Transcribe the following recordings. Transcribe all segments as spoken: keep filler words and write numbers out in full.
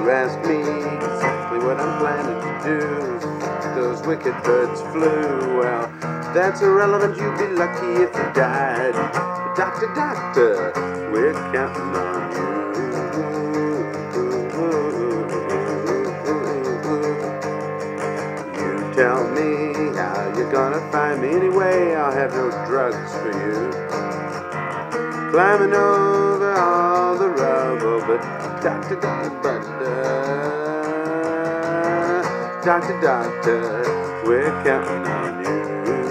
you ask me exactly what I'm planning to do, those wicked birds flew. Well, that's irrelevant, you'd be lucky if you died. Doctor, doctor, we're counting on you. You tell me how you're gonna find me anyway. I'll have no drugs for you. Climbing over all the rubble, but doctor, doctor, doctor, doctor, doctor, we're counting on you.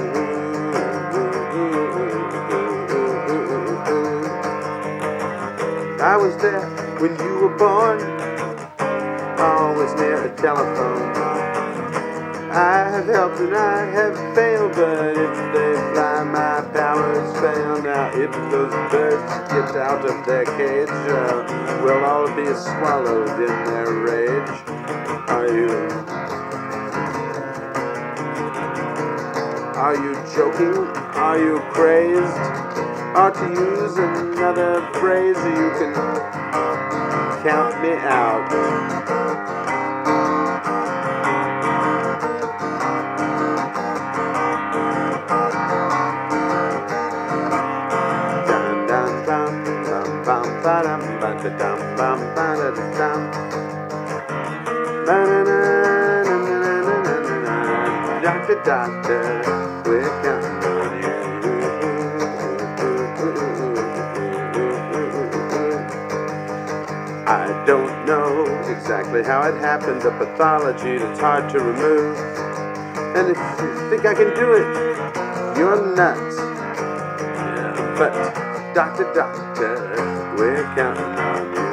I was there when you were born, always near a telephone. I have helped and I have failed, but if they fly, my powers fail. Now, if those birds get out of their cage, uh, we'll all be swallowed in their rage. Are you? Are you joking? Are you crazed? Or to use another phrase, you can count me out. Doctor, doctor, we're counting on you. I don't know exactly how it happened, the pathology that's hard to remove. And if you think I can do it, you're nuts. Yeah, but doctor, doctor, we're counting on you.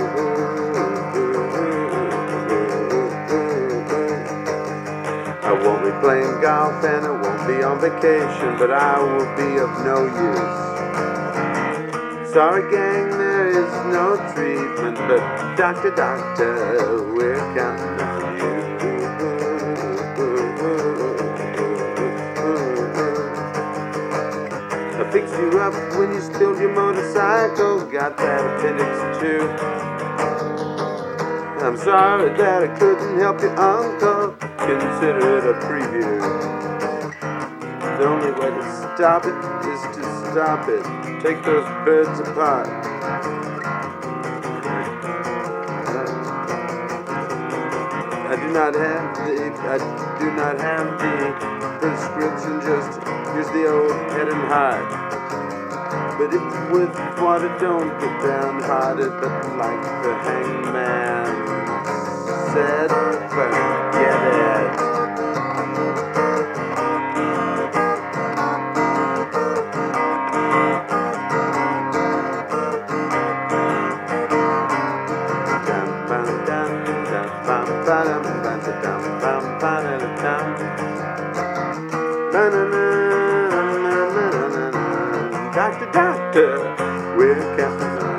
I won't be playing golf and I won't be on vacation, but I will be of no use. Sorry gang, there is no treatment, but doctor, doctor, we're counting on you. I fixed you up when you spilled your motorcycle, got that appendix too. I'm sorry that I couldn't help your uncle, consider it a preview. The only way to stop it is to stop it. Take those birds apart. I do not have the, I do not have the prescription, just here's the old head and heart. But if with water don't get downhearted, but like the hangman said, forget it. Doctor, doctor, we're counting on